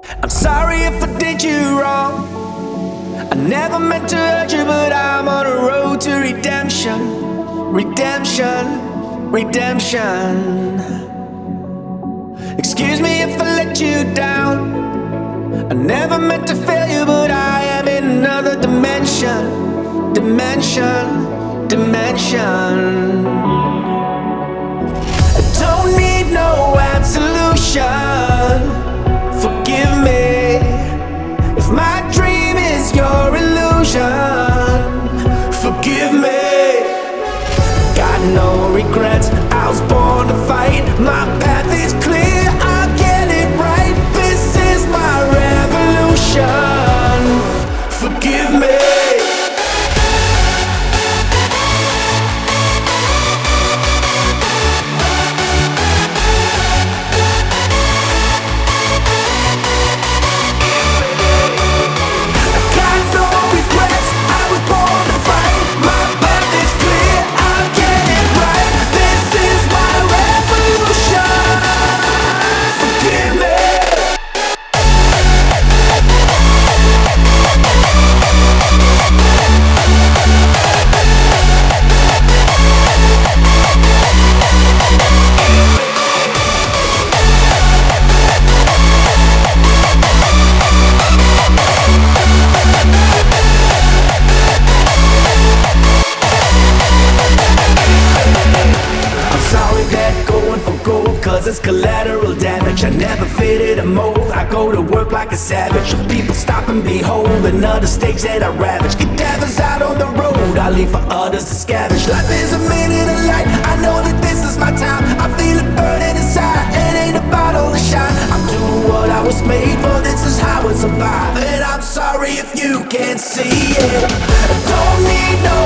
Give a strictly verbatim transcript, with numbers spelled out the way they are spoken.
I'm sorry if I did you wrong. I never meant to hurt you, but I'm on a road to redemption. Redemption, redemption. Excuse me if I let you down. I never meant to fail you, but I am in another dimension. Dimension, dimension. I don't need no absolution. Forgive me if my dream is your illusion. Forgive me. Got no regrets, I was born to fight. My path is clear, I'll get it right. This is my revolution. Forgive me. Cause it's collateral damage. I never fitted a mold. I go to work like a savage. People stop and behold another stage that I ravage. Cadavers out on the road, I leave for others to scavenge. Life is a minute of light, I know that this is my time. I feel it burning inside, it ain't about all the shine. I'm doing what I was made for, this is how I survive. And I'm sorry if you can't see it. I don't need no